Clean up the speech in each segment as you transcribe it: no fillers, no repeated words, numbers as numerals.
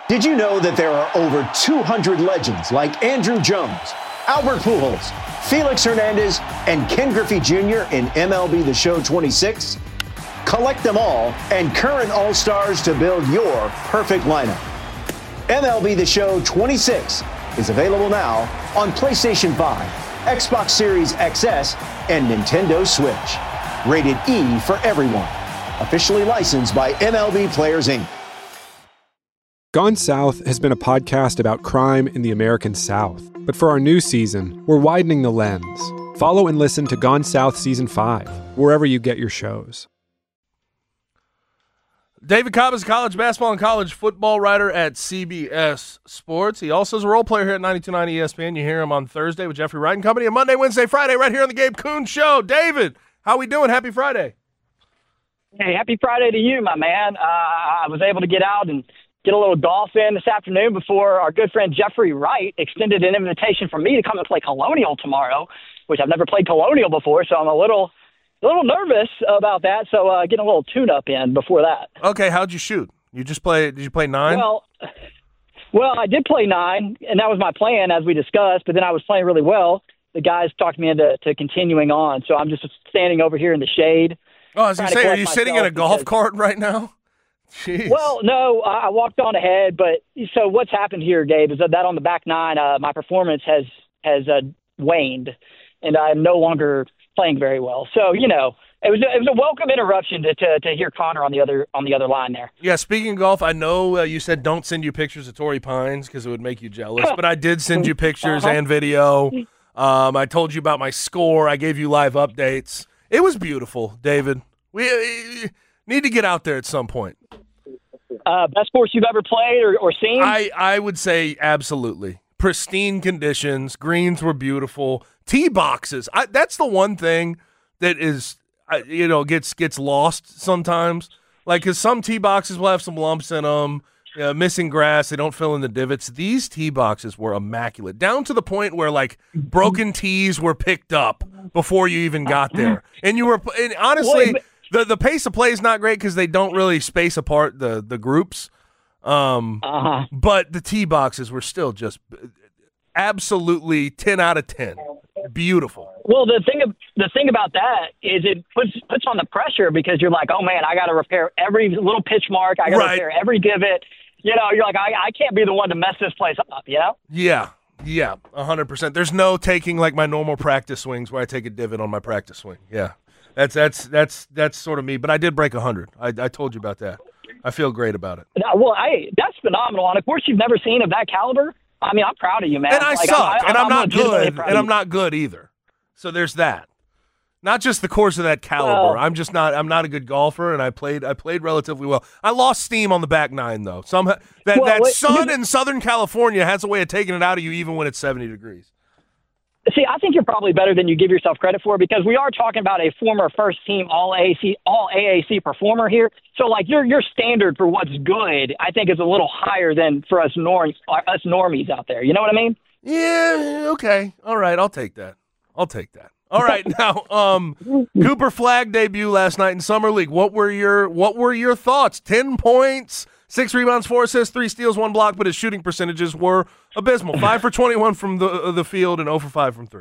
Did you know that there are over 200 legends like Andrew Jones, Albert Pujols, Felix Hernandez, and Ken Griffey Jr. in MLB The Show 26? Collect them all and current All-Stars to build your perfect lineup. MLB The Show 26 is available now on PlayStation 5, Xbox Series XS, and Nintendo Switch. Rated E for everyone. Officially licensed by MLB Players, Inc. Gone South has been a podcast about crime in the American South. But for our new season, we're widening the lens. Follow and listen to Gone South Season 5, wherever you get your shows. David Cobb is a college basketball and college football writer at CBS Sports. He also is a role player here at 92.9 ESPN. You hear him on Thursday with Jeffrey Wright and Company, and Monday, Wednesday, Friday, right here on the Gabe Kuhn Show. David, how we doing? Happy Friday. Hey, happy Friday to you, my man. I was able to get out and get a little golf in this afternoon before our good friend Jeffrey Wright extended an invitation for me to come and play Colonial tomorrow, which I've never played Colonial before, so I'm a little nervous about that. So getting a little tune-up in before that. Okay, how'd you shoot? Did you play 9? Well, I did play 9, and that was my plan as we discussed. But then I was playing really well. The guys talked me into continuing on, so I'm just standing over here in the shade. Oh, I was going to say, are you sitting in a golf cart right now? Jeez. Well, no, I walked on ahead, but so what's happened here, Gabe, is that on the back 9, my performance has waned, and I'm no longer playing very well. So, it was a welcome interruption to hear Connor on the other line there. Yeah, speaking of golf, I know you said don't send you pictures of Torrey Pines because it would make you jealous, but I did send you pictures and video. I told you about my score. I gave you live updates. It was beautiful, David. We need to get out there at some point. Best course you've ever played or seen? I would say absolutely. Pristine conditions. Greens were beautiful. Tee boxes. That's the one thing that is, gets lost sometimes. Like, because some tee boxes will have some lumps in them, missing grass. They don't fill in the divots. These tee boxes were immaculate, down to the point where, like, broken tees were picked up before you even got there. And honestly, the pace of play is not great because they don't really space apart the groups. But the tee boxes were still just absolutely 10 out of 10. Beautiful. Well, the thing about that is it puts on the pressure because you're like, oh man, I got to repair every little pitch mark. I got to repair every divot. You're like, I can't be the one to mess this place up. Yeah, 100%. There's no taking like my normal practice swings where I take a divot on my practice swing. Yeah, that's sort of me. But I did break 100. I told you about that. I feel great about it. Well, that's phenomenal. And of course, you've never seen of that caliber. I mean, I'm proud of you, man. And I suck, and I'm not good, and I'm not good either. So there's that. Not just the course of that caliber. Well, I'm not a good golfer, and I played relatively well. I lost steam on the back 9 though. Somehow that sun in Southern California has a way of taking it out of you, even when it's 70 degrees. See, I think you're probably better than you give yourself credit for because we are talking about a former first-team All-AAC performer here. So, like, your standard for what's good, I think, is a little higher than for us normies out there. You know what I mean? Yeah, okay. All right, I'll take that. All right, now, Cooper Flagg debut last night in Summer League. What were your thoughts? 10 points, 6 rebounds, 4 assists, 3 steals, 1 block, but his shooting percentages were abysmal. 5 for 21 from the field and 0 for 5 from 3.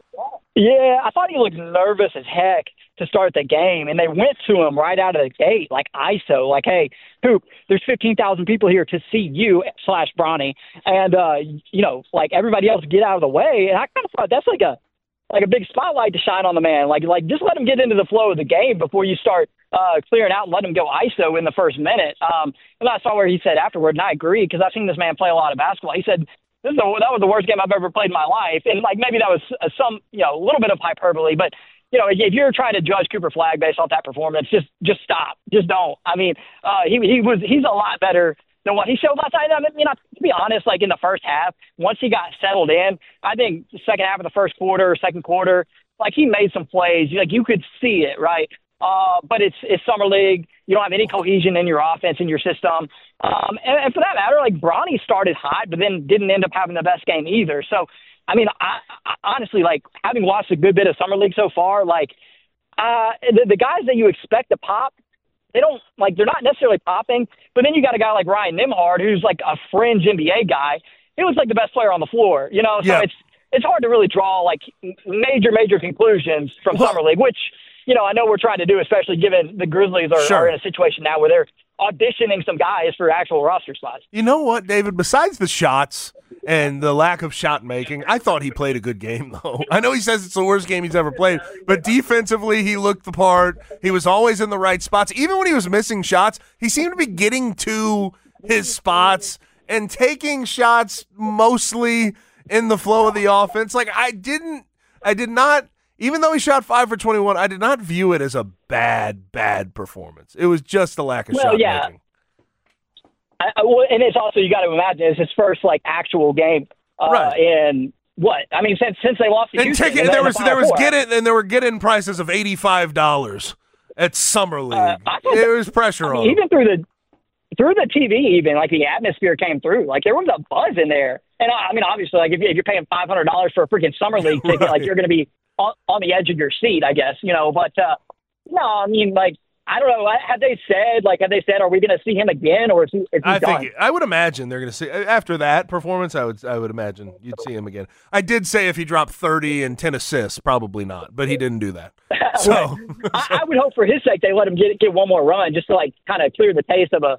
Yeah, I thought he looked nervous as heck to start the game, and they went to him right out of the gate, like ISO, like, hey, Coop, there's 15,000 people here to see you / Bronny, and, like everybody else get out of the way. And I kind of thought that's like a big spotlight to shine on the man. Like just let him get into the flow of the game before you start clearing out and let him go ISO in the first minute. And I saw where he said afterward, and I agree because I've seen this man play a lot of basketball. He said, that was the worst game I've ever played in my life. And like maybe that was a little bit of hyperbole, but if you're trying to judge Cooper Flagg based off that performance, just stop. Just don't. I mean, he's a lot better than what he showed last night. I mean, to be honest, like in the first half, once he got settled in, I think the second half of the first quarter, second quarter, like he made some plays. Like you could see it, right? But it's Summer League. You don't have any cohesion in your offense, in your system. And for that matter, like Bronny started hot, but then didn't end up having the best game either. So, I mean, I honestly, like having watched a good bit of Summer League so far, like the guys that you expect to pop, they don't like they're not necessarily popping. But then you got a guy like Ryan Nembhard, who's like a fringe NBA guy. He was like the best player on the floor, you know. So it's hard to really draw like major conclusions from Summer League, which I know we're trying to do, especially given the Grizzlies are in a situation now where they're auditioning some guys for actual roster spots. You know what, David? Besides the shots and the lack of shot making, I thought he played a good game, though. I know he says it's the worst game he's ever played, but defensively, he looked the part. He was always in the right spots. Even when he was missing shots, he seemed to be getting to his spots and taking shots mostly in the flow of the offense. Like, I did not, even though he shot 5 for 21, I did not view it as a bad performance. It was just a lack of shot making. And it's also, you got to imagine, it's his first like actual game in what? I mean, since they lost to Houston. There were get-in prices of $85 at Summer League. There was pressure on him. Even through the TV, even like the atmosphere came through. Like there was a buzz in there. And I mean, obviously, like if you're paying $500 for a freaking Summer League ticket, like you're going to be on the edge of your seat, I guess. But no, I mean, like. I don't know. Have they said, are we going to see him again, or is he done? I would imagine they're going to see after that performance. I would imagine you'd see him again. I did say if he dropped 30 and 10 assists, probably not, but he didn't do that. So I would hope for his sake they let him get one more run, just to like kind of clear the taste of a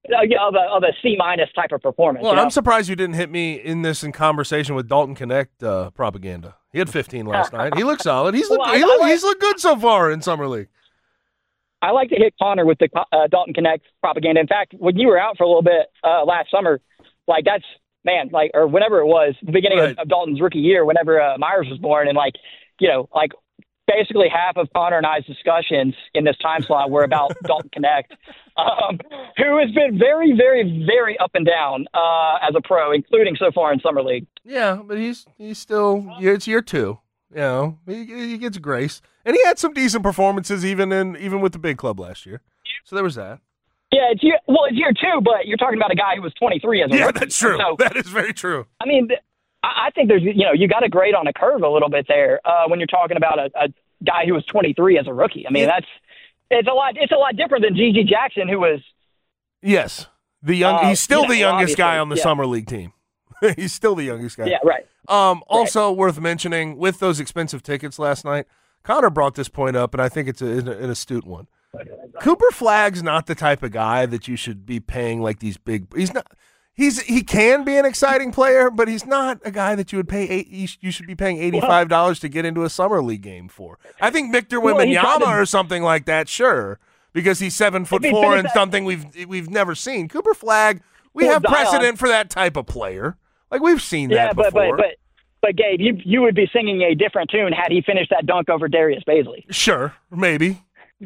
C- type of performance. Well, I'm surprised you didn't hit me in conversation with Dalton Connect propaganda. He had 15 last night. He looked solid. He's looked good so far in Summer League. I like to hit Connor with the Dalton Connect propaganda. In fact, when you were out for a little bit last summer, like or whenever it was, the beginning of Dalton's rookie year, whenever Myers was born, and basically half of Connor and I's discussions in this time slot were about Dalton Connect, who has been very, very, very up and down as a pro, including so far in Summer League. Yeah, but he's still it's year 2. He gets grace, and he had some decent performances even with the big club last year. So there was that. Yeah, it's year 2, but you're talking about a guy who was 23 as a rookie. That's true. So, that is very true. I mean, I think there's you got to grade on a curve a little bit there when you're talking about a guy who was 23 as a rookie. I mean, it's a lot different than G.G. Jackson, who was he's still the youngest guy on the Summer League team. He's still the youngest guy. Yeah, right. Also worth mentioning, with those expensive tickets last night, Connor brought this point up, and I think it's an astute one. Cooper Flagg's not the type of guy that you should be paying like these big. He's not. He can be an exciting player, but he's not a guy that you would pay. You should be paying $85 to get into a Summer League game for. I think Victor Wembanyama or something like that, sure, because he's 7'4" and something we've never seen. Cooper Flagg, we have precedent for that type of player. Like, we've seen that before. But Gabe, you would be singing a different tune had he finished that dunk over Darius Baisley. Sure, maybe.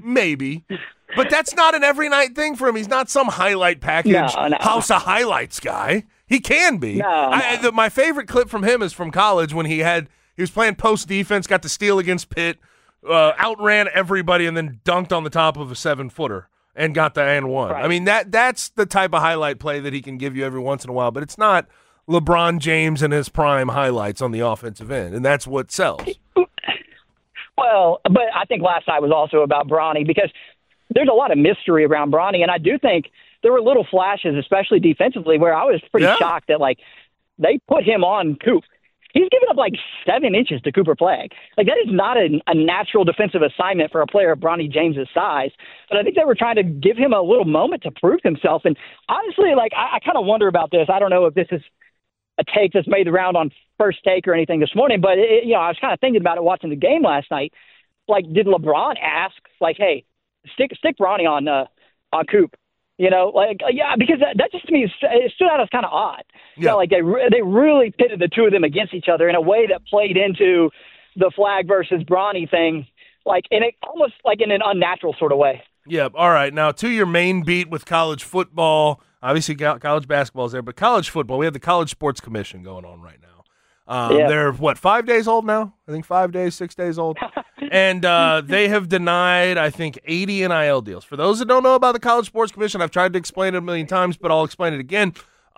But that's not an every night thing for him. He's not some highlight package, House of Highlights guy. He can be. My favorite clip from him is from college when he was playing post defense, got the steal against Pitt, outran everybody, and then dunked on the top of a 7-footer. And got the and one. Right. I mean, that's the type of highlight play that he can give you every once in a while, but it's not LeBron James and his prime highlights on the offensive end, and that's what sells. Well, but I think last night was also about Bronny, because there's a lot of mystery around Bronny, and I do think there were little flashes, especially defensively, where I was pretty shocked that, like, they put him on Coop. He's given up like 7 inches to Cooper Flagg. Like, that is not a natural defensive assignment for a player of Bronny James's size. But I think they were trying to give him a little moment to prove himself. And honestly, like, I kind of wonder about this. I don't know if this is a take that's made the round on First Take or anything this morning, but I was kind of thinking about it watching the game last night. Like, did LeBron ask, like, hey, stick Bronny on Coop? Because that just to me it stood out as kind of odd. Yeah, like they really pitted the two of them against each other in a way that played into the Flagg versus Bronny thing, like in it almost like in an unnatural sort of way. Yeah. All right. Now to your main beat with college football. Obviously, college basketball is there, but college football, we have the College Sports Commission going on right now. They're, 5 days old now? I think 5 days, 6 days old. And they have denied, I think, 80 NIL deals. For those that don't know about the College Sports Commission, I've tried to explain it a million times, but I'll explain it again.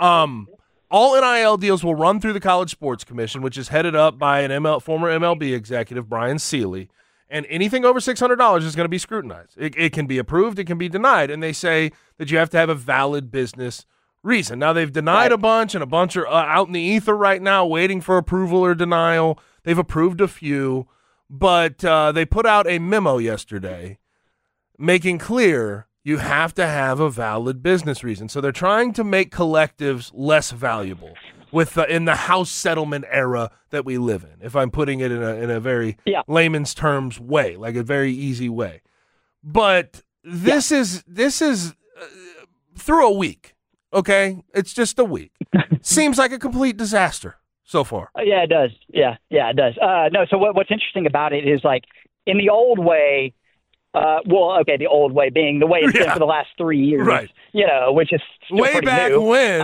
All NIL deals will run through the College Sports Commission, which is headed up by an former MLB executive, Brian Seeley. And anything over $600 is going to be scrutinized. It can be approved, it can be denied. And they say that you have to have a valid business reason. Now, they've denied a bunch, and a bunch are out in the ether right now waiting for approval or denial. They've approved a few, but they put out a memo yesterday making clear you have to have a valid business reason. So they're trying to make collectives less valuable in the house settlement era that we live in, if I'm putting it in a very layman's terms way, like a very easy way. But this is through a week, okay? It's just a week. Seems like a complete disaster so far. Yeah, it does. Yeah, it does. No, so what's interesting about it is, like, in the old way, the old way being the way it's been for the last 3 years, right? Which is still way back new. when.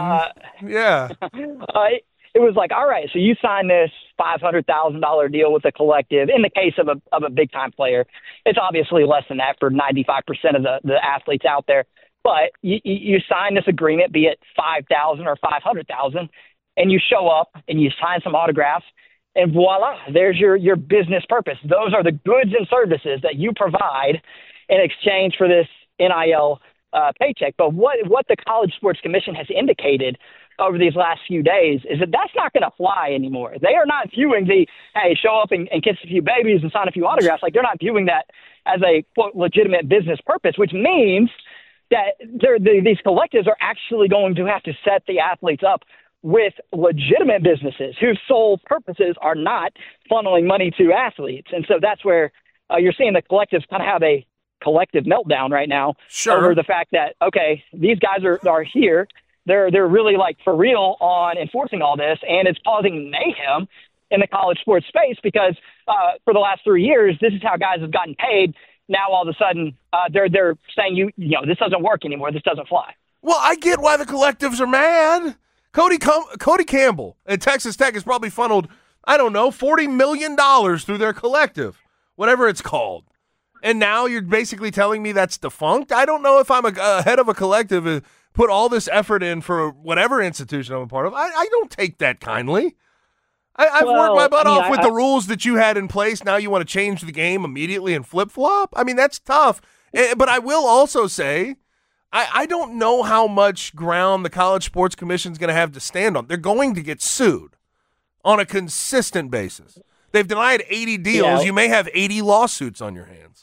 It was like, all right, so you sign this $500,000 deal with the collective. In the case of a big time player, it's obviously less than that for 95% of the athletes out there. But you sign this agreement, be it $5,000 or $500,000, and you show up and you sign some autographs. And voila, there's your business purpose. Those are the goods and services that you provide in exchange for this NIL paycheck. But what the College Sports Commission has indicated over these last few days is that that's not going to fly anymore. They are not viewing hey, show up and kiss a few babies and sign a few autographs. Like, they're not viewing that as a, quote, legitimate business purpose, which means that these collectives are actually going to have to set the athletes up with legitimate businesses whose sole purposes are not funneling money to athletes. And so that's where you're seeing the collectives kind of have a collective meltdown right now over the fact that, okay, these guys are here. They're really, like, for real on enforcing all this, and it's causing mayhem in the college sports space because for the last 3 years, this is how guys have gotten paid. Now all of a sudden they're saying this doesn't work anymore. This doesn't fly. Well, I get why the collectives are mad. Cody Campbell at Texas Tech has probably funneled, I don't know, $40 million through their collective, whatever it's called. And now you're basically telling me that's defunct? I don't know if I'm a head of a collective and put all this effort in for whatever institution I'm a part of. I don't take that kindly. I've worked my butt off with the rules that you had in place. Now you want to change the game immediately and flip-flop? I mean, that's tough. But I will also say, I don't know how much ground the College Sports Commission is going to have to stand on. They're going to get sued on a consistent basis. They've denied 80 deals. Yeah. You may have 80 lawsuits on your hands.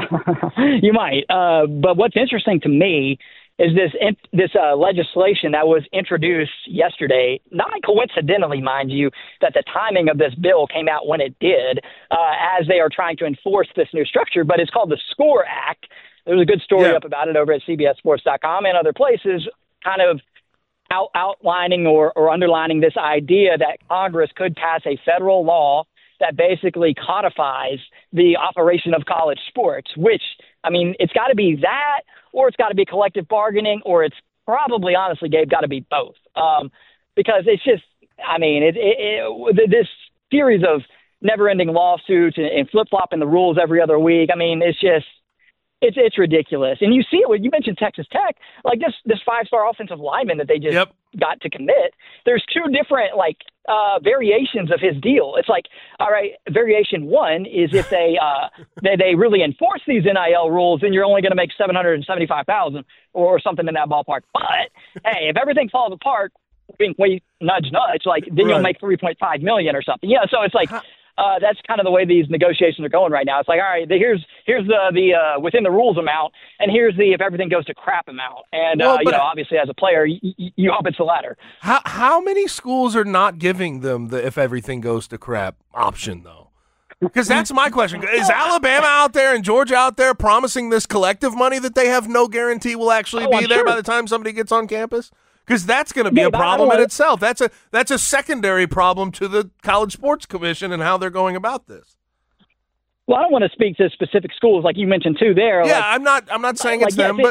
You might. But what's interesting to me is this legislation that was introduced yesterday, not coincidentally, mind you, that the timing of this bill came out when it did, as they are trying to enforce this new structure, but it's called the SCORE Act. There's a good story up about it over at CBSSports.com and other places, kind of outlining or underlining this idea that Congress could pass a federal law that basically codifies the operation of college sports, which, I mean, it's got to be that, or it's got to be collective bargaining, or it's probably, honestly, Gabe, got to be both. Because it's just, I mean, this series of never-ending lawsuits and flip-flopping the rules every other week, I mean, it's just, it's ridiculous. And you see it when you mentioned Texas Tech, like this five-star offensive lineman that they just got to commit. There's two different variations of his deal. It's like, all right, variation one is if they really enforce these NIL rules, then you're only going to make $775,000 or something in that ballpark. But hey, if everything falls apart, nudge, like then you'll make $3.5 million or something. Yeah, so it's like. That's kind of the way these negotiations are going right now. It's like, all right, here's the within the rules amount, and here's the if everything goes to crap amount. And obviously as a player, you hope it's the latter. How many schools are not giving them the if everything goes to crap option though? Because that's my question. Is Alabama out there and Georgia out there promising this collective money that they have no guarantee will actually be there by the time somebody gets on campus? Because that's going to be a problem in itself. That's a secondary problem to the College Sports Commission and how they're going about this. Well, I don't want to speak to specific schools like you mentioned too. There, yeah, I'm not saying it's them,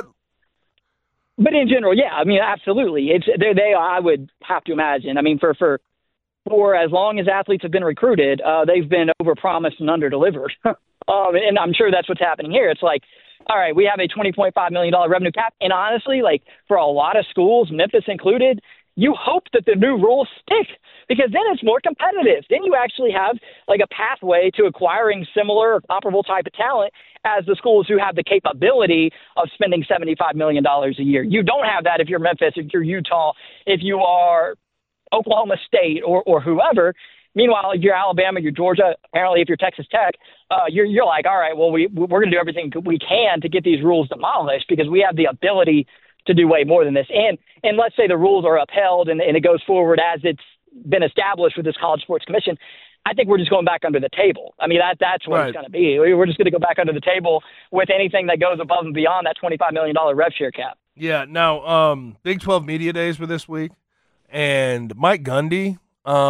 but in general, yeah, I mean, absolutely, it's they. I would have to imagine. I mean, for as long as athletes have been recruited, they've been overpromised and underdelivered, and I'm sure that's what's happening here. It's like, all right, we have a $20.5 million revenue cap. And honestly, like for a lot of schools, Memphis included, you hope that the new rules stick because then it's more competitive. Then you actually have like a pathway to acquiring similar or comparable type of talent as the schools who have the capability of spending $75 million a year. You don't have that if you're Memphis, if you're Utah, if you are Oklahoma State or whoever. Meanwhile, if you're Alabama, you're Georgia, apparently if you're Texas Tech, you're like, all right, well, we're going to do everything we can to get these rules demolished because we have the ability to do way more than this. And let's say the rules are upheld and it goes forward as it's been established with this College Sports Commission. I think we're just going back under the table. I mean, that's what it's going to be. We're just going to go back under the table with anything that goes above and beyond that $25 million rev share cap. Yeah. Now, Big 12 Media Days were this week, and Mike Gundy,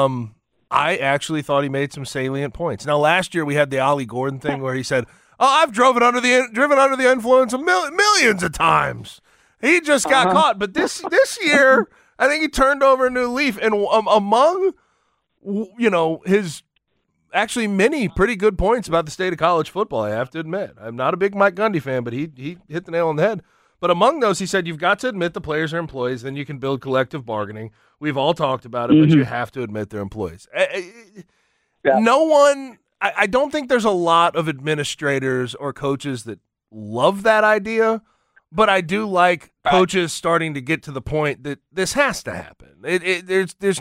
I actually thought he made some salient points. Now, last year we had the Ollie Gordon thing where he said, I've driven under the influence millions of times. He just got caught. But this year, I think he turned over a new leaf. And among, his actually many pretty good points about the state of college football, I have to admit. I'm not a big Mike Gundy fan, but he hit the nail on the head. But among those, he said, you've got to admit the players are employees, then you can build collective bargaining. We've all talked about it, but you have to admit they're employees. No one – I don't think there's a lot of administrators or coaches that love that idea, but I do like coaches starting to get to the point that this has to happen. There's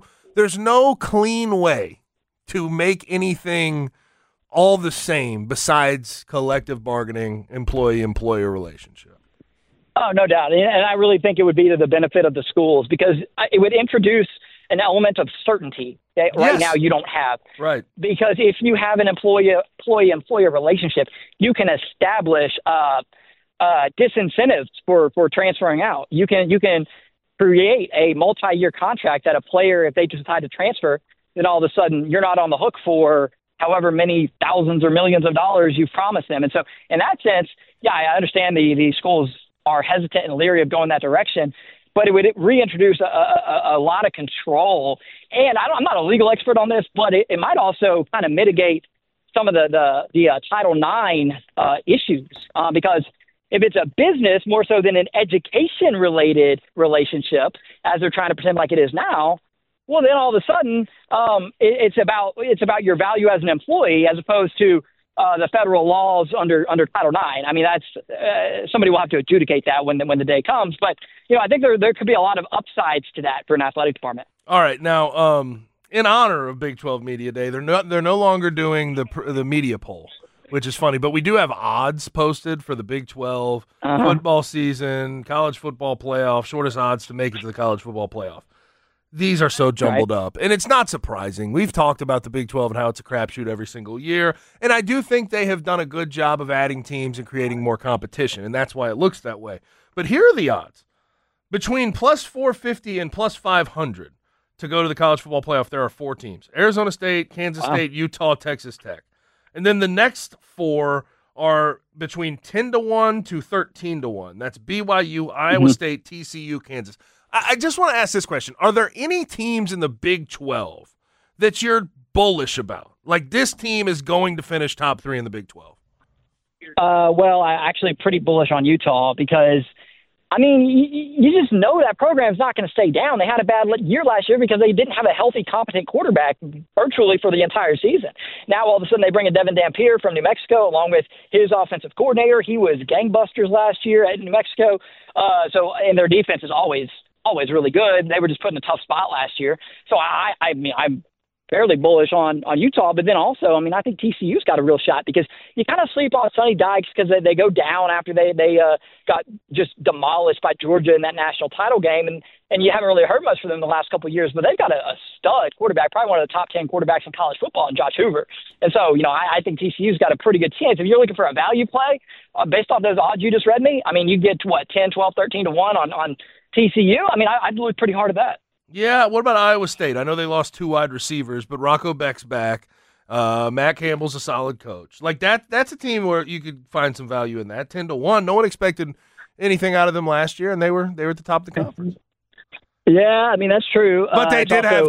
no clean way to make anything all the same besides collective bargaining, employee-employer relationship. Oh, no doubt. And I really think it would be to the benefit of the schools because it would introduce an element of certainty that right now you don't have. Right. Because if you have an employee-employer relationship, you can establish disincentives for transferring out. You can create a multi-year contract that a player, if they decide to transfer, then all of a sudden you're not on the hook for however many thousands or millions of dollars you've promised them. And so in that sense, I understand the schools are hesitant and leery of going that direction, but it would reintroduce a lot of control. And I'm not a legal expert on this, but it might also kind of mitigate some of the Title IX issues because if it's a business more so than an education-related relationship, as they're trying to pretend like it is now, well, then all of a sudden it's about your value as an employee as opposed to the federal laws under Title IX. I mean, that's somebody will have to adjudicate that when the day comes. But I think there could be a lot of upsides to that for an athletic department. All right, now in honor of Big 12 Media Day, they're no longer doing the media poll, which is funny. But we do have odds posted for the Big 12 football season, college football playoff, shortest odds to make it to the college football playoff. These are so jumbled up, and it's not surprising. We've talked about the Big 12 and how it's a crapshoot every single year, and I do think they have done a good job of adding teams and creating more competition, and that's why it looks that way. But here are the odds. Between plus 450 and plus 500 to go to the college football playoff, there are 4 teams. Arizona State, Kansas State, Utah, Texas Tech. And then the next 4 are between 10-1 to 13-1. That's BYU, Iowa State, TCU, Kansas. I just want to ask this question. Are there any teams in the Big 12 that you're bullish about? Like this team is going to finish top 3 in the Big 12? Well, I'm actually pretty bullish on Utah because, I mean, you just know that program's not going to stay down. They had a bad year last year because they didn't have a healthy, competent quarterback virtually for the entire season. Now, all of a sudden, they bring in Devin Dampier from New Mexico along with his offensive coordinator. He was gangbusters last year at New Mexico. And their defense is always really good. They were just put in a tough spot last year. So I mean, I'm fairly bullish on Utah, but then also, I mean, I think TCU's got a real shot because you kind of sleep on Sonny Dykes because they go down after they got just demolished by Georgia in that national title game, and you haven't really heard much from them the last couple of years, but they've got a stud quarterback, probably one of the top 10 quarterbacks in college football, in Josh Hoover. And so, I think TCU's got a pretty good chance. If you're looking for a value play, based off those odds you just read me, I mean, you get, 10, 12, 13 to 1 on TCU. I mean, I'd look pretty hard at that. Yeah, what about Iowa State? I know they lost 2 wide receivers, but Rocco Beck's back. Matt Campbell's a solid coach. Like that's a team where you could find some value in that. 10-1. No one expected anything out of them last year, and they were at the top of the conference. Yeah, I mean that's true. But they did have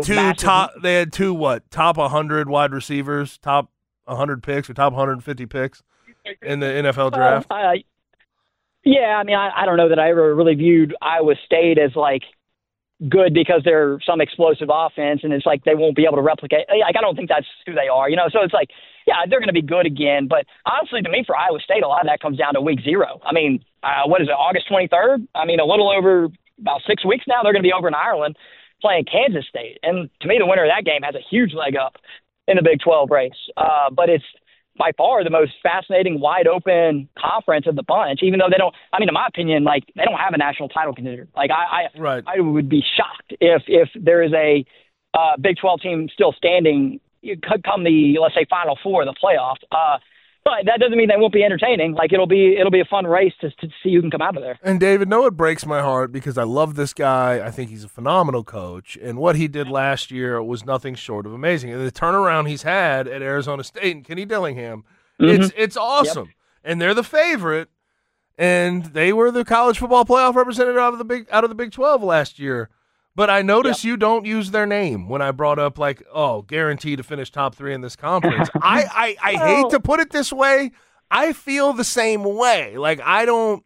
top 100 wide receivers, top 100 picks, or top 150 picks in the NFL draft. Yeah, I mean I don't know that I ever really viewed Iowa State as like good because they're some explosive offense, and it's like they won't be able to replicate. Like, I don't think that's who they are, So it's like, yeah, they're going to be good again. But honestly, to me, for Iowa State, a lot of that comes down to week 0. I mean, what is it, August 23rd? I mean, a little over about 6 weeks now, they're going to be over in Ireland playing Kansas State. And to me, the winner of that game has a huge leg up in the Big 12 race. But it's by far the most fascinating, wide-open conference of the bunch, even though they don't – I mean, in my opinion, like, they don't have a national title contender. Like, I would be shocked if there is a Big 12 team still standing come the, let's say, Final Four of the playoff. But that doesn't mean they won't be entertaining. Like, it'll be a fun race to see who can come out of there. And, David, know it breaks my heart because I love this guy. I think he's a phenomenal coach. And what he did last year was nothing short of amazing. And the turnaround he's had at Arizona State and Kenny Dillingham, it's awesome. Yep. And they're the favorite. And they were the college football playoff representative out of the Big 12 last year. But I notice you don't use their name when I brought up, like, guaranteed to finish top 3 in this conference. I hate to put it this way. I feel the same way. Like, I don't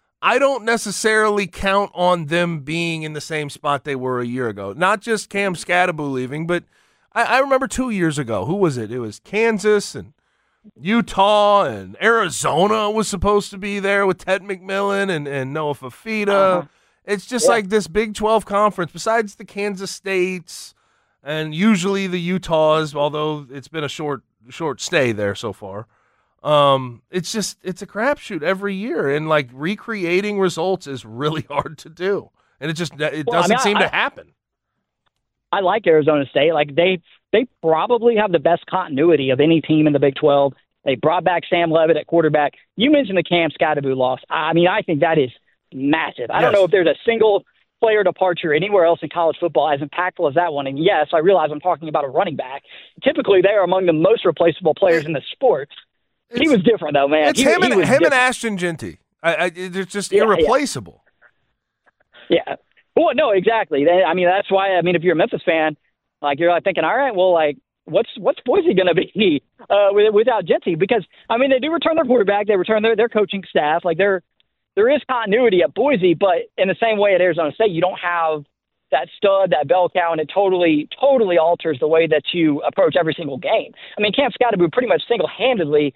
necessarily count on them being in the same spot they were a year ago. Not just Cam Scadaboo leaving, but I remember 2 years ago. Who was it? It was Kansas and Utah and Arizona was supposed to be there with Ted McMillan and Noah Fafita. It's just like this Big 12 conference, besides the Kansas States and usually the Utahs, although it's been a short stay there so far. It's a crapshoot every year, and like recreating results is really hard to do, and it doesn't seem to happen. I like Arizona State. Like they probably have the best continuity of any team in the Big 12. They brought back Sam Levitt at quarterback. You mentioned the Cam Scadaboo loss. I mean, I think that is massive. I don't know if there's a single player departure anywhere else in college football as impactful as that one. And yes, I realize I'm talking about a running back. Typically, they are among the most replaceable players in the sport. He was different, though, man. It's him and Ashton Jeanty. They're just irreplaceable. Yeah. Well, no, exactly. I mean, that's why. I mean, if you're a Memphis fan, like you're like thinking, all right, well, like what's Boise going to be without Jeanty? Because I mean, they do return their quarterback, they return their coaching staff. Like there is continuity at Boise, but in the same way at Arizona State, you don't have that stud, that bell cow, and it totally alters the way that you approach every single game. I mean, Cam Scadaboo pretty much single-handedly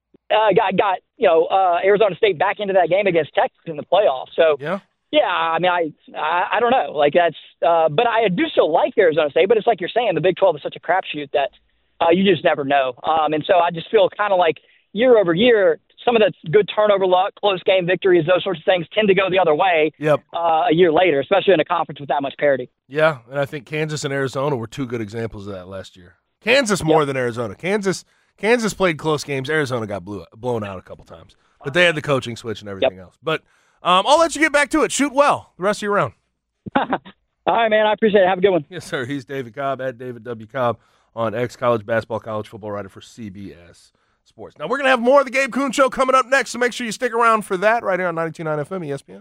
got Arizona State back into that game against Texas in the playoffs. So yeah, I mean, I don't know, like that's, but I do still like Arizona State. But it's like you're saying, the Big 12 is such a crapshoot that you just never know. And so I just feel kind of like year over year, some of the good turnover luck, close game victories, those sorts of things tend to go the other way a year later, especially in a conference with that much parity. Yeah, and I think Kansas and Arizona were two good examples of that last year. Kansas more than Arizona. Kansas played close games. Arizona got blown out a couple times. But they had the coaching switch and everything else. But I'll let you get back to it. Shoot well the rest of your round. All right, man. I appreciate it. Have a good one. Yes, sir. He's David Cobb, at David W. Cobb, on X, college basketball, college football writer for CBS Sports. Now, we're going to have more of the Gabe Kuhn Show coming up next, so make sure you stick around for that right here on 92.9 FM ESPN.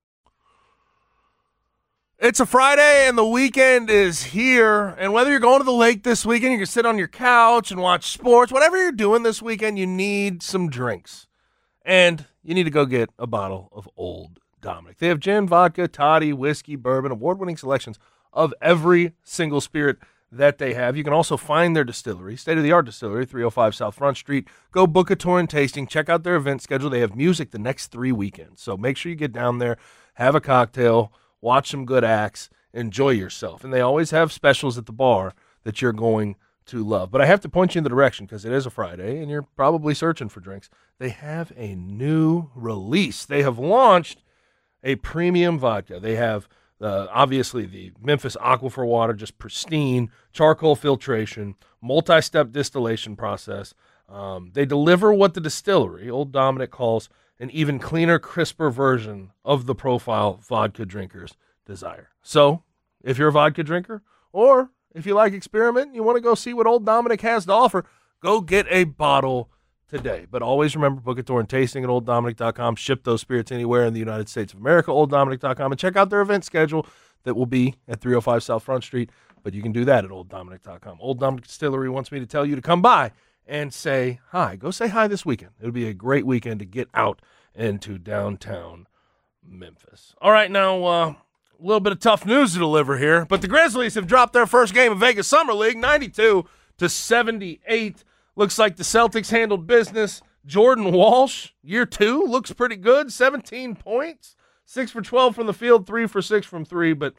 It's a Friday, and the weekend is here. And whether you're going to the lake this weekend, you can sit on your couch and watch sports, whatever you're doing this weekend, you need some drinks. And you need to go get a bottle of Old Dominick. They have gin, vodka, toddy, whiskey, bourbon, award-winning selections of every single spirit that they have. You can also find their distillery, state-of-the-art distillery, 305 South Front Street. Go book a tour and tasting. Check out their event schedule. They have music the next 3 weekends. So make sure you get down there, have a cocktail, watch some good acts, enjoy yourself. And they always have specials at the bar that you're going to love. But I have to point you in the direction because it is a Friday and you're probably searching for drinks. They have a new release. They have launched a premium vodka. They have obviously the Memphis Aquifer water, just pristine, charcoal filtration, multi-step distillation process. They deliver what the distillery, Old Dominick, calls an even cleaner, crisper version of the profile vodka drinkers desire. So if you're a vodka drinker, or if you like experiment, you want to go see what Old Dominick has to offer, go get a bottle today. But always remember, book a tour and tasting at OldDominick.com. Ship those spirits anywhere in the United States of America, OldDominick.com. And check out their event schedule that will be at 305 South Front Street. But you can do that at OldDominick.com. Old Dominick Distillery wants me to tell you to come by and say hi. Go say hi this weekend. It'll be a great weekend to get out into downtown Memphis. All right, now A little bit of tough news to deliver here, but the Grizzlies have dropped their first game of Vegas Summer League, 92-78. Looks like the Celtics handled business. Jordan Walsh, year 2, looks pretty good. 17 points, 6 for 12 from the field, 3 for 6 from 3, but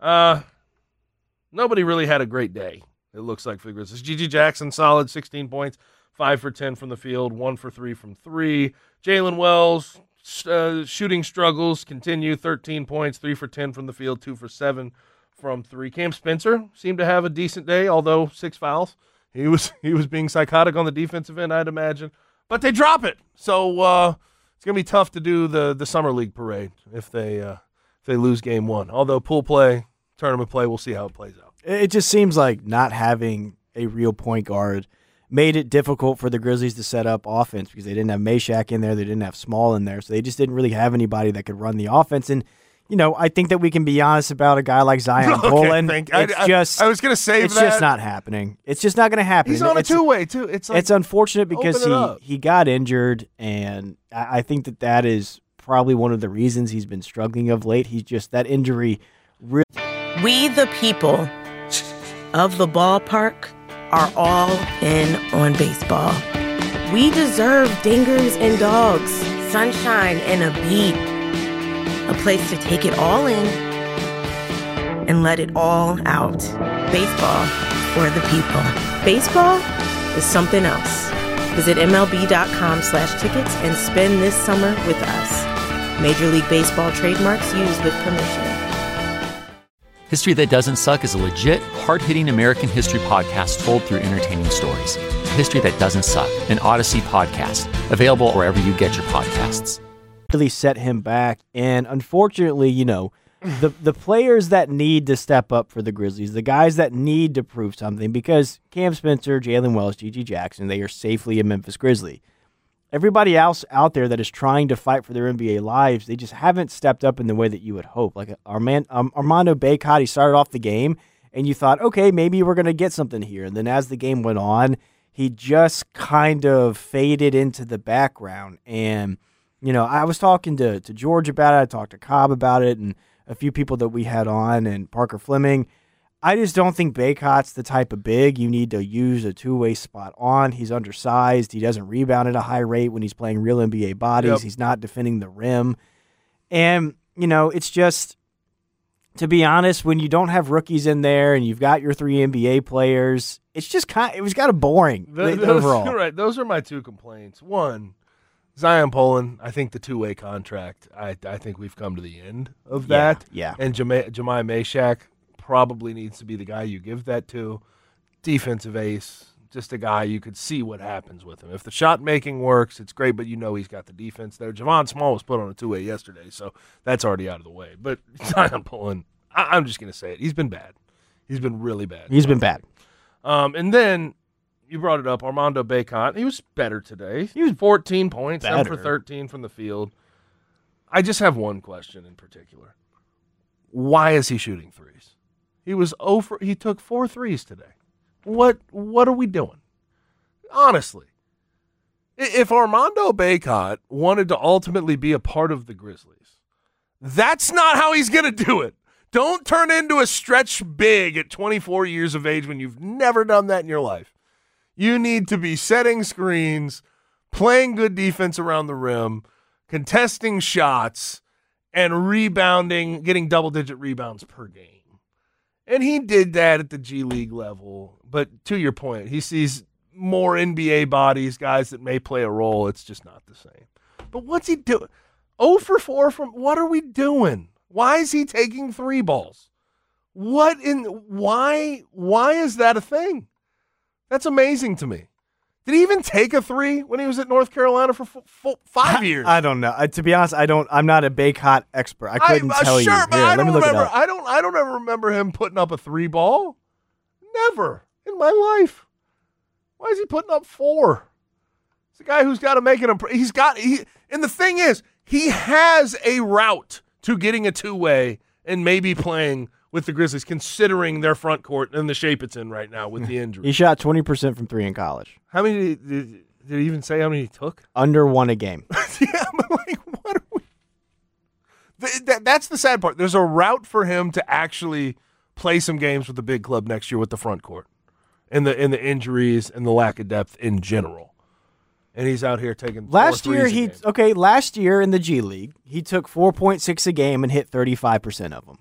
nobody really had a great day, it looks like, for the Grizzlies. G.G. Jackson, solid, 16 points, 5 for 10 from the field, 1 for 3 from 3. Jalen Wells, shooting struggles continue, 13 points, 3 for 10 from the field, 2 for 7 from 3. Cam Spencer seemed to have a decent day, although 6 fouls. He was being psychotic on the defensive end, I'd imagine. But they drop it, so it's going to be tough to do the Summer League parade if they lose game 1. Although pool play, tournament play, we'll see how it plays out. It just seems like not having a real point guard made it difficult for the Grizzlies to set up offense because they didn't have Meshack in there, they didn't have Small in there, so they just didn't really have anybody that could run the offense. And I think that we can be honest about a guy like Zion Pullen. I was going to say it's just not happening. It's just not going to happen. He's on a two-way too. It's unfortunate because he got injured, and I think that is probably one of the reasons he's been struggling of late. He's just that injury. We the people of the ballpark are all in on baseball. We deserve dingers and dogs, sunshine and a beat. A place to take it all in and let it all out. Baseball for the people. Baseball is something else. Visit MLB.com/tickets and spend this summer with us. Major League Baseball trademarks used with permission. History That Doesn't Suck is a legit, hard-hitting American history podcast told through entertaining stories. History That Doesn't Suck, an Odyssey podcast, available wherever you get your podcasts. Really set him back, and unfortunately, the players that need to step up for the Grizzlies, the guys that need to prove something, because Cam Spencer, Jalen Wells, G.G. Jackson, they are safely a Memphis Grizzly. Everybody else out there that is trying to fight for their NBA lives, they just haven't stepped up in the way that you would hope. Like Armando Bacot, he started off the game, and you thought, okay, maybe we're going to get something here. And then as the game went on, he just kind of faded into the background. And I was talking to George about it. I talked to Cobb about it and a few people that we had on and Parker Fleming. I just don't think Bacot's the type of big you need to use a two-way spot on. He's undersized. He doesn't rebound at a high rate when he's playing real NBA bodies. Yep. He's not defending the rim. And, it's just, to be honest, when you don't have rookies in there and you've got your 3 NBA players, it's just it was kind of boring overall. Right. Those are my 2 complaints. One, Zion Pullen, I think the two-way contract, I think we've come to the end of that. Yeah. And Jemai Meshack probably needs to be the guy you give that to. Defensive ace, just a guy you could see what happens with him. If the shot-making works, it's great, but he's got the defense there. Javon Small was put on a two-way yesterday, so that's already out of the way. But Zion Pullen, I'm just going to say it. He's been bad. He's been really bad. He's been bad. And then you brought it up, Armando Bacot. He was better today. He was 14 points, 7 for 13 from the field. I just have one question in particular. Why is he shooting threes? He took 4 threes today. What are we doing? Honestly. If Armando Bacot wanted to ultimately be a part of the Grizzlies, that's not how he's going to do it. Don't turn into a stretch big at 24 years of age when you've never done that in your life. You need to be setting screens, playing good defense around the rim, contesting shots, and rebounding, getting double-digit rebounds per game. And he did that at the G League level. But to your point, he sees more NBA bodies, guys that may play a role. It's just not the same. But what's he doing? 0 for 4 from – what are we doing? Why is he taking 3 balls? Why is that a thing? That's amazing to me. Did he even take a 3 when he was at North Carolina for 5 years? I don't know. To be honest, I'm not a Bacot expert. I couldn't tell you. Sure, but Here, I don't let me look remember. it up. I don't ever remember him putting up a 3 ball. Never in my life. Why is he putting up 4? It's a guy who's got to make an impression. And the thing is, he has a route to getting a two-way and maybe playing with the Grizzlies, considering their front court and the shape it's in right now with the injury. He shot 20% from 3 in college. How many did he even say how many he took? Under 1 a game. Yeah, but what are we? That's the sad part. There's a route for him to actually play some games with the big club next year with the front court and the injuries and the lack of depth in general. And he's out here taking last year in the G League, he took 4.6 a game and hit 35% of them.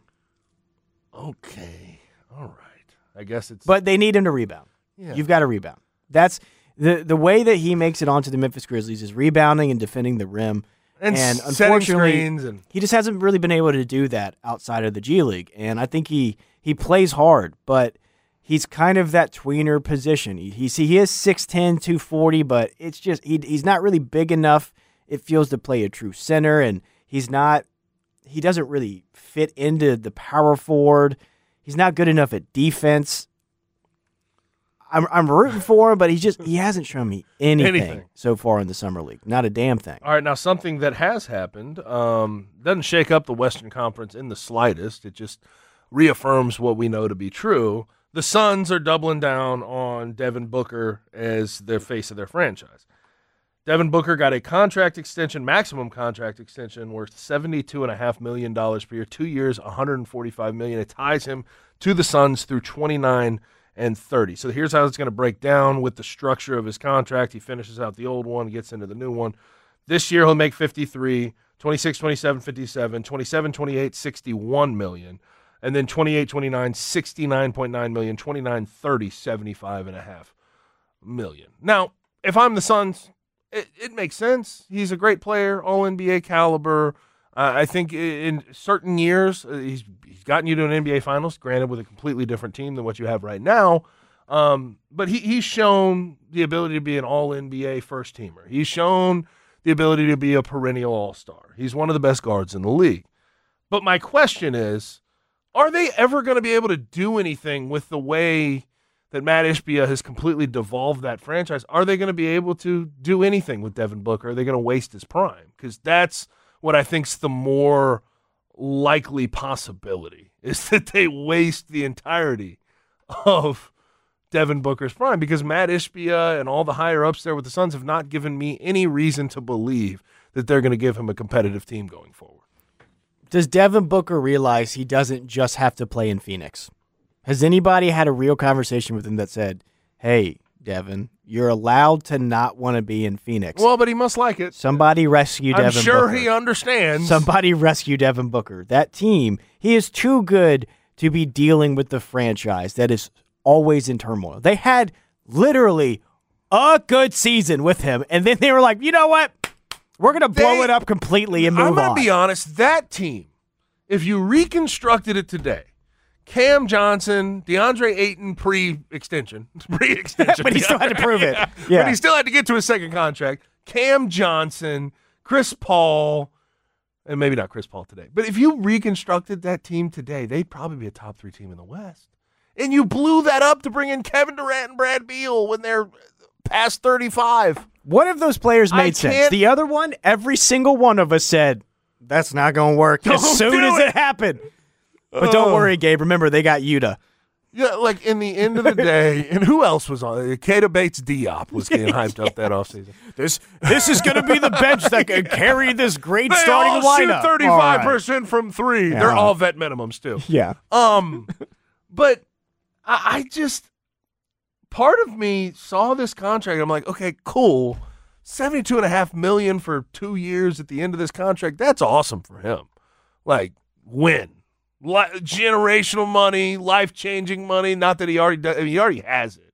Okay. All right. I guess it's But they need him to rebound. Yeah. You've got to rebound. That's the way that he makes it onto the Memphis Grizzlies is rebounding and defending the rim. And unfortunately, he just hasn't really been able to do that outside of the G League. And I think he plays hard, but he's kind of that tweener position. He is 6'10", 240, but it's just he's not really big enough, it feels, to play a true center, and he doesn't really fit into the power forward. He's not good enough at defense. I'm rooting for him, but he hasn't shown me anything so far in the summer league. Not a damn thing. All right, now something that has happened doesn't shake up the Western Conference in the slightest. It just reaffirms what we know to be true. The Suns are doubling down on Devin Booker as their face of their franchise. Devin Booker got a maximum contract extension worth $72.5 million per year, 2 years, $145 million. It ties him to the Suns through 29 and 30. So here's how it's going to break down with the structure of his contract. He finishes out the old one, gets into the new one. This year he'll make 53, 26, 27, 57, 27, 28, 61 million. And then 28, 29, 69.9 million, 29, 30, 75.5 million. Now, if I'm the Suns, it makes sense. He's a great player, all-NBA caliber. I think in certain years, he's gotten you to an NBA Finals, granted with a completely different team than what you have right now. But he's shown the ability to be an all-NBA first-teamer. He's shown the ability to be a perennial all-star. He's one of the best guards in the league. But my question is, are they ever going to be able to do anything with the way that Matt Ishbia has completely devolved that franchise? Are they going to be able to do anything with Devin Booker? Are they going to waste his prime? Because that's what I think's the more likely possibility, is that they waste the entirety of Devin Booker's prime, because Matt Ishbia and all the higher-ups there with the Suns have not given me any reason to believe that they're going to give him a competitive team going forward. Does Devin Booker realize he doesn't just have to play in Phoenix? Has anybody had a real conversation with him that said, hey, Devin, you're allowed to not want to be in Phoenix? Well, but he must like it. Somebody rescue Devin Booker. I'm sure he understands. Somebody rescue Devin Booker. That team, he is too good to be dealing with the franchise that is always in turmoil. They had literally a good season with him, and then they were like, you know what? We're going to blow it up completely and move on. I'm going to be honest, that team, if you reconstructed it today, Cam Johnson, DeAndre Ayton pre-extension. But he still had to prove it. Yeah. But he still had to get to his second contract. Cam Johnson, Chris Paul, and maybe not Chris Paul today. But if you reconstructed that team today, they'd probably be a top 3 team in the West. And you blew that up to bring in Kevin Durant and Brad Beal when they're past 35. One of those players made sense. The other one, every single one of us said, that's not going to work as soon as it happened. But don't worry, Gabe. Remember, they got Yuta. Yeah, like in the end of the day, and who else was on it? Keita Bates-Diop was getting hyped up that offseason. This is going to be the bench that can carry this great starting lineup. They all shoot 35% from 3. Yeah. They're all vet minimums, too. Yeah. But I just... Part of me saw this contract. I'm like, okay, cool. $72.5 million for 2 years at the end of this contract. That's awesome for him. Like, win. Generational money, life-changing money. Not that he already does. I mean, he already has it.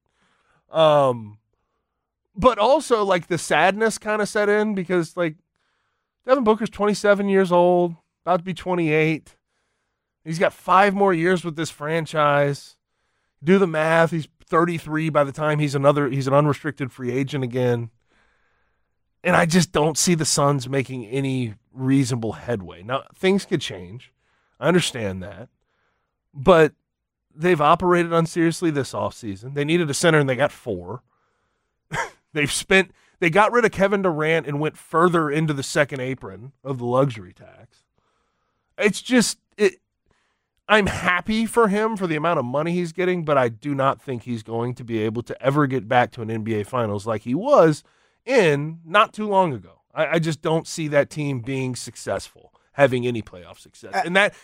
But also, like, the sadness kind of set in because, like, Devin Booker's 27 years old, about to be 28. He's got 5 more years with this franchise. Do the math. He's 33 by the time he's an unrestricted free agent again. And I just don't see the Suns making any reasonable headway. Now, things could change. I understand that. But they've operated unseriously this offseason. They needed a center, and they got 4. They got rid of Kevin Durant and went further into the second apron of the luxury tax. It's just... I'm happy for him for the amount of money he's getting, but I do not think he's going to be able to ever get back to an NBA Finals like he was in not too long ago. I just don't see that team being successful. having any playoff success. And that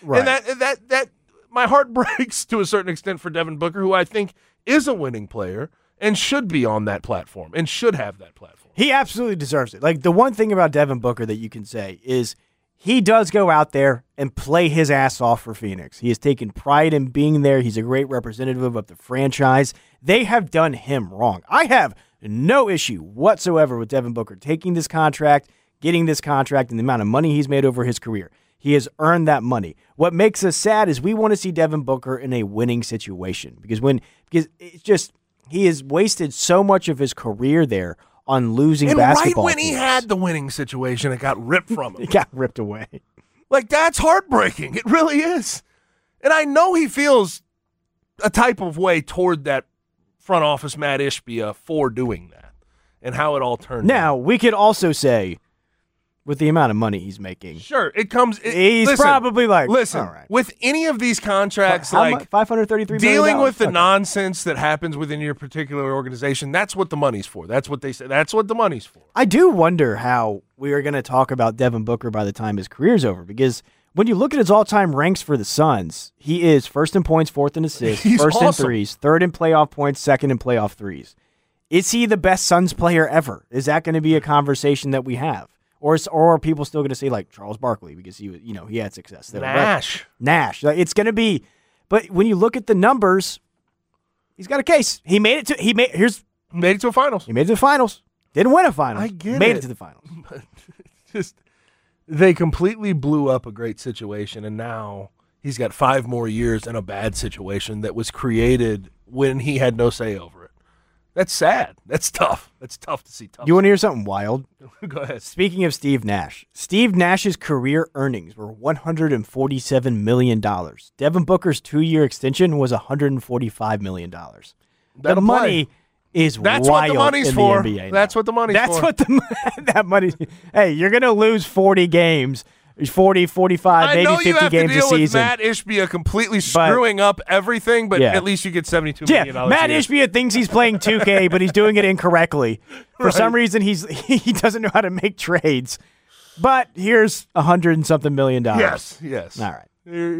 my heart breaks to a certain extent for Devin Booker, who I think is a winning player and should be on that platform and should have that platform. He absolutely deserves it. Like, the one thing about Devin Booker that you can say is he does go out there and play his ass off for Phoenix. He has taken pride in being there. He's a great representative of the franchise. They have done him wrong. I have no issue whatsoever with Devin Booker taking this contract, getting this contract, and the amount of money he's made over his career. He has earned that money. What makes us sad is we want to see Devin Booker in a winning situation because it's just he has wasted so much of his career there on losing basketball. And right when he had the winning situation, it got ripped from him. It got ripped away. Like, that's heartbreaking. It really is. And I know he feels a type of way toward that front office Matt Ishbia for doing that and how it all turned Now, out. we could also say, with the amount of money he's making, sure, it comes. He's probably like, listen, all right. With any of these contracts, $533 million. Dealing with the nonsense that happens within your particular organization, that's what the money's for. That's what they say. That's what the money's for. I do wonder how we are going to talk about Devin Booker by the time his career's over, because when you look at his all-time ranks for the Suns, he is first in points, fourth in assists, first in threes, third in playoff points, second in playoff threes. Is he the best Suns player ever? Is that going to be a conversation that we have? Or are people still going to say, like, Charles Barkley because he had success there? Nash. It's going to be, but when you look at the numbers, he's got a case. He made it to a finals. He made it to the finals. Didn't win a final. I get made it to the finals. But just they completely blew up a great situation, and now he's got 5 more years in a bad situation that was created when he had no say over it. That's sad. That's tough. That's tough to see. You want to hear something wild? Go ahead. Speaking of Steve Nash, Steve Nash's career earnings were $147 million. Devin Booker's 2-year extension was $145 million. The money is That's wild what the money's in for. The NBA now. That's what the money's That's for. what that money. Hey, you're going to lose 40 games. 40, 45, maybe 50 games a season. I know you have to deal with Matt Ishbia completely screwing up everything, but at least you get $72 million. Yeah, Matt Ishbia thinks he's playing 2K, but he's doing it incorrectly. For some reason, he doesn't know how to make trades. But here's $100 and something million. Yes. All right.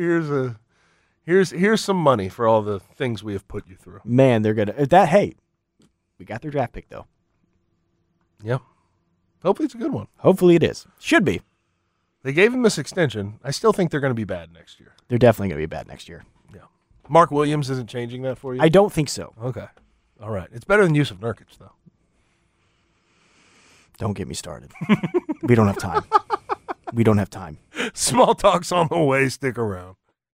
Here's some money for all the things we have put you through. Man, they're gonna that. Hey, we got their draft pick though. Yep. Hopefully it's a good one. Hopefully it is. Should be. They gave him this extension. I still think they're going to be bad next year. They're definitely going to be bad next year. Yeah. Mark Williams isn't changing that for you? I don't think so. Okay. All right. It's better than Yusuf Nurkic, though. Don't get me started. We don't have time. We don't have time. Small talk's on the way. Stick around.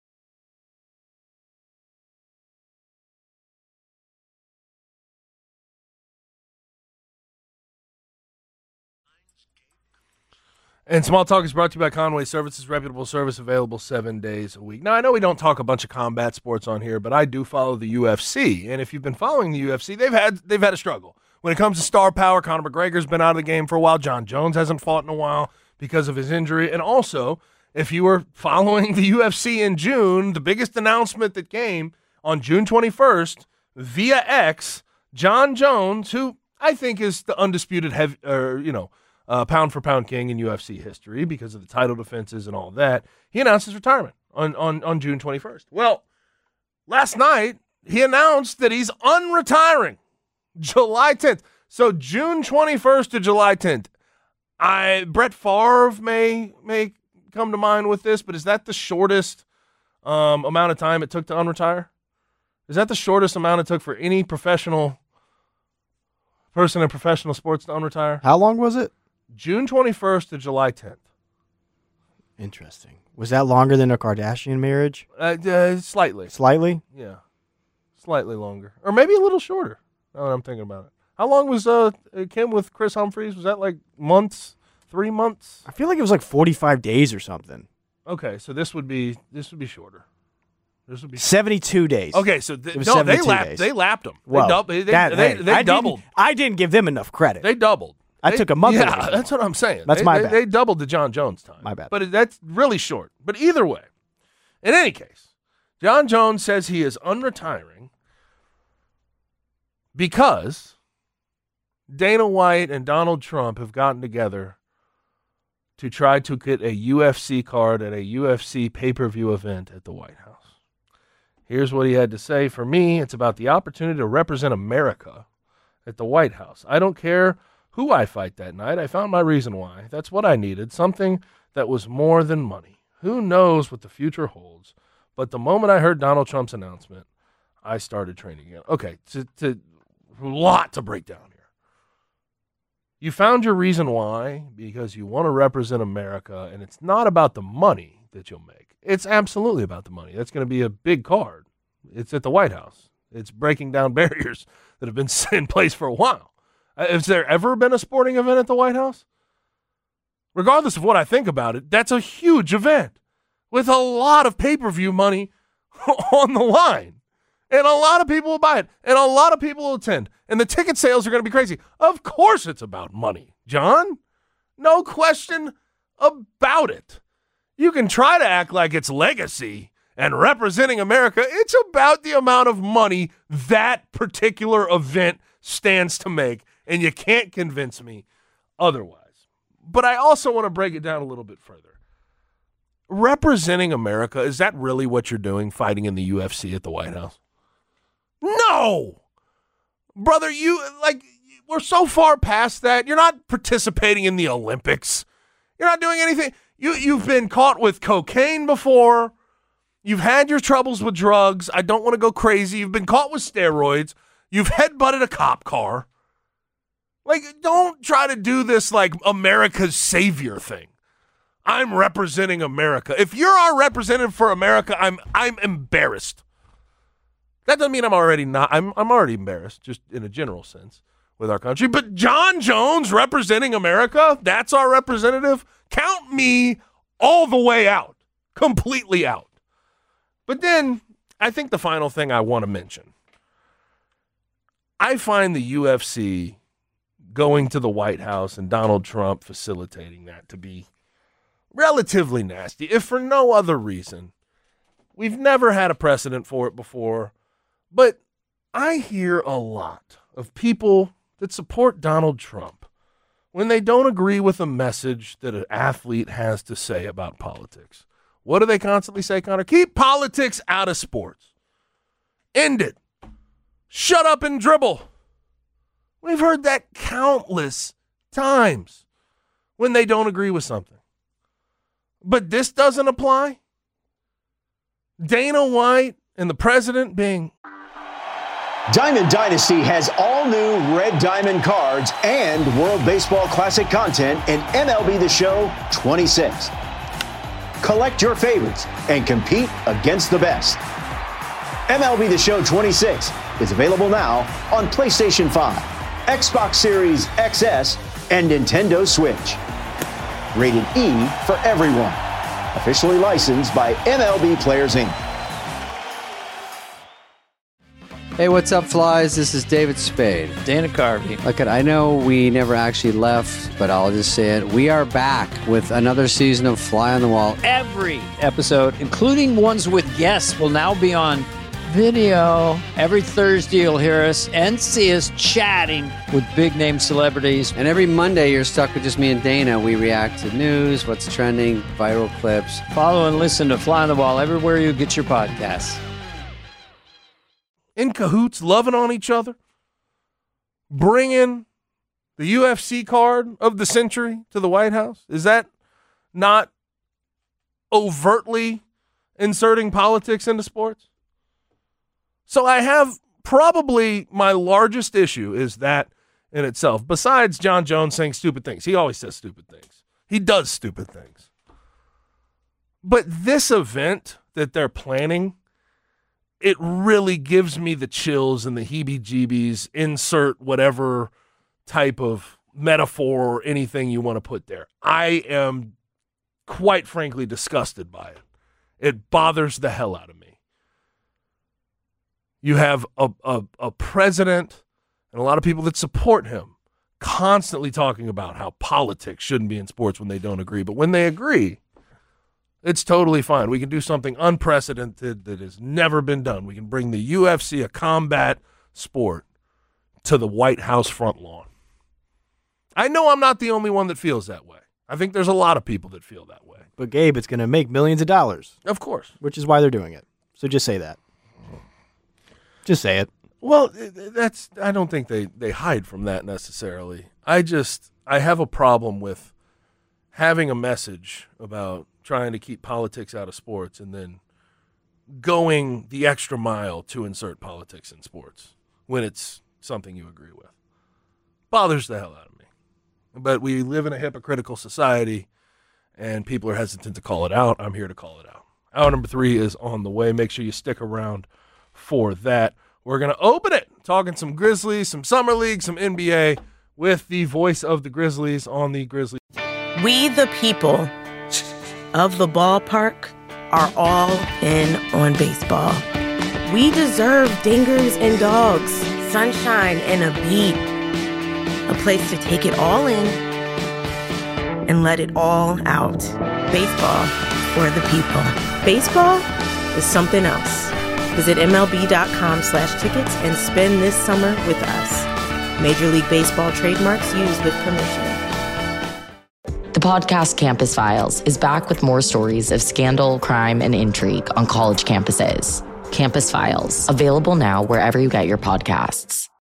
And Small Talk is brought to you by Conway Services, reputable service available 7 days a week. Now, I know we don't talk a bunch of combat sports on here, but I do follow the UFC. And if you've been following the UFC, they've had a struggle. When it comes to star power, Conor McGregor's been out of the game for a while. John Jones hasn't fought in a while because of his injury. And also, if you were following the UFC in June, the biggest announcement that came on June 21st via X, John Jones, who I think is the undisputed pound-for-pound king in UFC history because of the title defenses and all of that, he announced his retirement on June 21st. Well, last night, he announced that he's unretiring July 10th. So June 21st to July 10th. Brett Favre may come to mind with this, but is that the shortest amount of time it took to unretire? Is that the shortest amount it took for any professional person in professional sports to unretire? How long was it? June 21st to July 10th. Interesting. Was that longer than a Kardashian marriage? Slightly. Slightly? Yeah. Slightly longer. Or maybe a little shorter, now that I'm thinking about it. How long was Kim with Chris Humphries? Was that like months? 3 months? I feel like it was like 45 days or something. Okay, so this would be shorter. This would be 72 days. Okay, so they lapped them. Well, they doubled. I didn't give them enough credit. They doubled. I took a month. Yeah, that's what I'm saying. That's my bad. They doubled the John Jones time. My bad. But that's really short. But either way, in any case, John Jones says he is unretiring because Dana White and Donald Trump have gotten together to try to get a UFC card at a UFC pay-per-view event at the White House. Here's what he had to say. For me, it's about the opportunity to represent America at the White House. I don't care who I fight that night. I found my reason why. That's what I needed, something that was more than money. Who knows what the future holds? But the moment I heard Donald Trump's announcement, I started training again. Okay, a lot to break down here. You found your reason why because you want to represent America, and it's not about the money that you'll make. It's absolutely about the money. That's going to be a big card. It's at the White House. It's breaking down barriers that have been in place for a while. Has there ever been a sporting event at the White House? Regardless of what I think about it, that's a huge event with a lot of pay-per-view money on the line. And a lot of people will buy it. And a lot of people will attend. And the ticket sales are going to be crazy. Of course it's about money, John. No question about it. You can try to act like it's legacy and representing America. It's about the amount of money that particular event stands to make. And you can't convince me otherwise. But I also want to break it down a little bit further. Representing America, is that really what you're doing, fighting in the UFC at the White House? No! Brother, we're so far past that. You're not participating in the Olympics. You're not doing anything. You've been caught with cocaine before. You've had your troubles with drugs. I don't want to go crazy. You've been caught with steroids. You've headbutted a cop car. Don't try to do this like America's savior thing. I'm representing America. If you're our representative for America, I'm embarrassed. That doesn't mean I'm already embarrassed, just in a general sense, with our country. But John Jones representing America, that's our representative. Count me all the way out, completely out. But then I think the final thing I want to mention, I find the UFC going to the White House and Donald Trump facilitating that to be relatively nasty, if for no other reason. We've never had a precedent for it before, but I hear a lot of people that support Donald Trump when they don't agree with a message that an athlete has to say about politics. What do they constantly say, Connor? Keep politics out of sports. End it. Shut up and dribble. We've heard that countless times when they don't agree with something. But this doesn't apply? Dana White and the president being... Diamond Dynasty has all new Red Diamond cards and World Baseball Classic content in MLB The Show 26. Collect your favorites and compete against the best. MLB The Show 26 is available now on PlayStation 5, Xbox Series XS, and Nintendo Switch. Rated E for everyone. Officially licensed by MLB Players Inc. Hey, what's up, Flies? This is David Spade. Dana Carvey. Look, I know we never actually left, but I'll just say it. We are back with another season of Fly on the Wall. Every episode, including ones with guests, will now be on video. Every Thursday, you'll hear us and see us chatting with big-name celebrities. And every Monday, you're stuck with just me and Dana. We react to news, what's trending, viral clips. Follow and listen to Fly on the Wall everywhere you get your podcasts. In cahoots, loving on each other, bringing the UFC card of the century to the White House? Is that not overtly inserting politics into sports? So I have probably my largest issue is that in itself, besides John Jones saying stupid things. He always says stupid things. He does stupid things. But this event that they're planning, it really gives me the chills and the heebie-jeebies. Insert whatever type of metaphor or anything you want to put there. I am, quite frankly, disgusted by it. It bothers the hell out of me. You have a president and a lot of people that support him constantly talking about how politics shouldn't be in sports when they don't agree. But when they agree, it's totally fine. We can do something unprecedented that has never been done. We can bring the UFC, a combat sport, to the White House front lawn. I know I'm not the only one that feels that way. I think there's a lot of people that feel that way. But, Gabe, it's going to make millions of dollars. Of course. Which is why they're doing it. So just say that. Just say it. Well, I don't think they hide from that necessarily. I have a problem with having a message about trying to keep politics out of sports and then going the extra mile to insert politics in sports when it's something you agree with. Bothers the hell out of me. But we live in a hypocritical society, and people are hesitant to call it out. I'm here to call it out. Hour number 3 is on the way. Make sure you stick around for that. We're going to open it, talking some Grizzlies, some Summer League, some NBA, with the voice of the Grizzlies on the Grizzlies. We the people of the ballpark are all in on baseball. We deserve dingers and dogs, sunshine and a beat. A place to take it all in and let it all out. Baseball for the people. Baseball is something else. Visit MLB.com/tickets and spend this summer with us. Major League Baseball trademarks used with permission. The podcast Campus Files is back with more stories of scandal, crime, and intrigue on college campuses. Campus Files, available now wherever you get your podcasts.